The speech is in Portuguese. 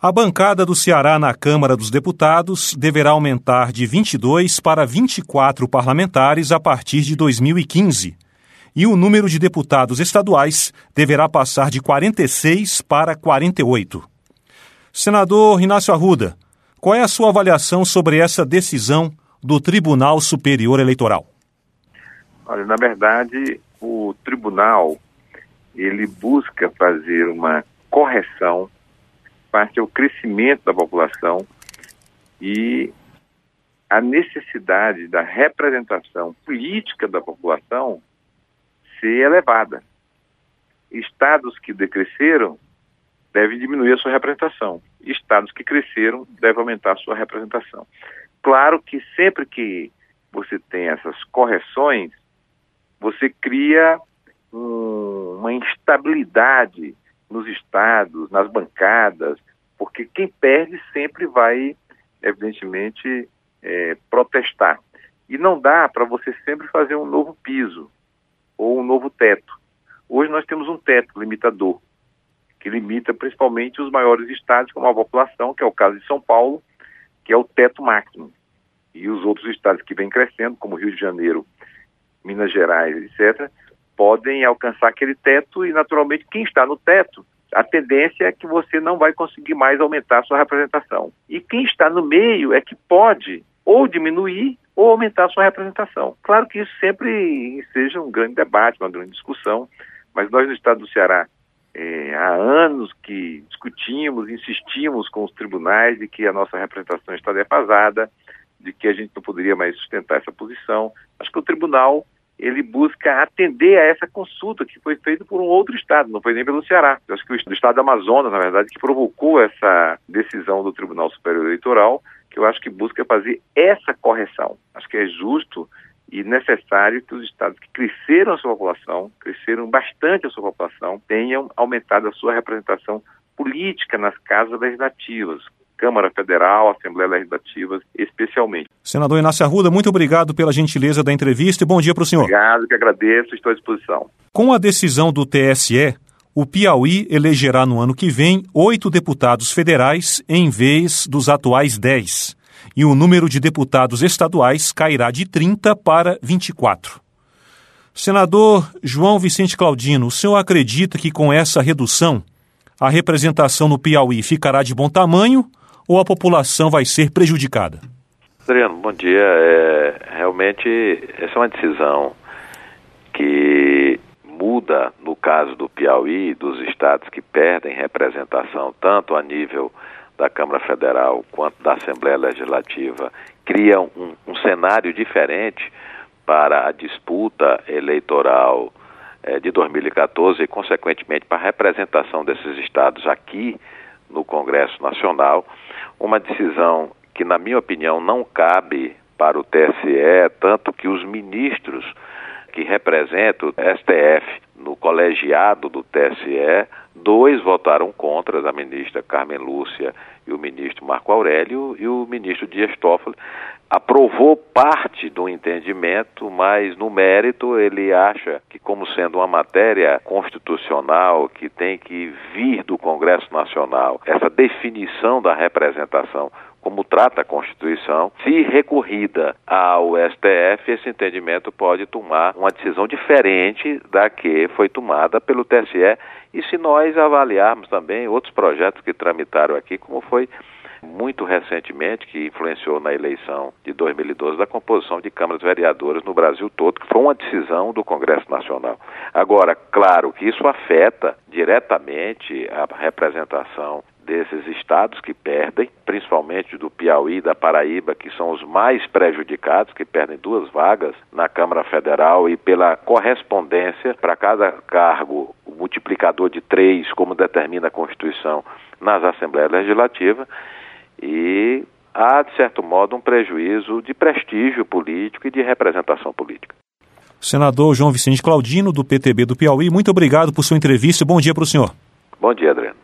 A bancada do Ceará na Câmara dos Deputados deverá aumentar de 22 para 24 parlamentares a partir de 2015. E o número de deputados estaduais deverá passar de 46 para 48. Senador Inácio Arruda, qual é a sua avaliação sobre essa decisão do Tribunal Superior Eleitoral? Olha, na verdade, o tribunal, ele busca fazer uma correção face ao crescimento da população e a necessidade da representação política da população ser elevada. Estados que decresceram devem diminuir a sua representação. Estados que cresceram devem aumentar a sua representação. Claro que sempre que você tem essas correções, você cria uma instabilidade nos estados, nas bancadas, porque quem perde sempre vai, evidentemente, protestar. E não dá para você sempre fazer um novo piso ou um novo teto. Hoje nós temos um teto limitador, que limita principalmente os maiores estados com a população, que é o caso de São Paulo, que é o teto máximo. E os outros estados que vêm crescendo, como Rio de Janeiro, Minas Gerais, etc., podem alcançar aquele teto e, naturalmente, quem está no teto, a tendência é que você não vai conseguir mais aumentar a sua representação. E quem está no meio é que pode ou diminuir ou aumentar a sua representação. Claro que isso sempre seja um grande debate, uma grande discussão, mas nós no estado do Ceará, há anos que discutimos, insistimos com os tribunais de que a nossa representação está defasada, de que a gente não poderia mais sustentar essa posição. Acho que o tribunal ele busca atender a essa consulta que foi feita por um outro estado, não foi nem pelo Ceará. Eu acho que o estado do Amazonas, na verdade, que provocou essa decisão do Tribunal Superior Eleitoral, que eu acho que busca fazer essa correção. Acho que é justo e necessário que os estados que cresceram a sua população, cresceram bastante a sua população, tenham aumentado a sua representação política nas casas legislativas, Câmara Federal, Assembleia Legislativa, especialmente. Senador Inácio Arruda, muito obrigado pela gentileza da entrevista e bom dia para o senhor. Obrigado, que agradeço, estou à disposição. Com a decisão do TSE, o Piauí elegerá no ano que vem 8 deputados federais em vez dos atuais 10. E o número de deputados estaduais cairá de 30 para 24. Senador João Vicente Claudino, o senhor acredita que com essa redução a representação no Piauí ficará de bom tamanho ou a população vai ser prejudicada? Adriano, bom dia. Realmente, essa é uma decisão que muda, no caso do Piauí, dos estados que perdem representação, tanto a nível da Câmara Federal quanto da Assembleia Legislativa, cria um cenário diferente para a disputa eleitoral de 2014 e, consequentemente, para a representação desses estados aqui no Congresso Nacional. Uma decisão que, na minha opinião, não cabe para o TSE, tanto que os ministros que representam o STF no colegiado do TSE, 2 votaram contra, a ministra Carmen Lúcia e o ministro Marco Aurélio, e o ministro Dias Toffoli aprovou parte do entendimento, mas no mérito ele acha que, como sendo uma matéria constitucional que tem que vir do Congresso Nacional, essa definição da representação como trata a Constituição, se recorrida ao STF, esse entendimento pode tomar uma decisão diferente da que foi tomada pelo TSE. E se nós avaliarmos também outros projetos que tramitaram aqui, como foi muito recentemente, que influenciou na eleição de 2012 da composição de câmaras vereadoras no Brasil todo, que foi uma decisão do Congresso Nacional. Agora, claro que isso afeta diretamente a representação desses estados que perdem, principalmente do Piauí e da Paraíba, que são os mais prejudicados, que perdem 2 vagas na Câmara Federal, e pela correspondência para cada cargo, o multiplicador de 3, como determina a Constituição, nas Assembleias Legislativas, e há, de certo modo, um prejuízo de prestígio político e de representação política. Senador João Vicente Claudino, do PTB do Piauí, muito obrigado por sua entrevista e bom dia para o senhor. Bom dia, Adriano.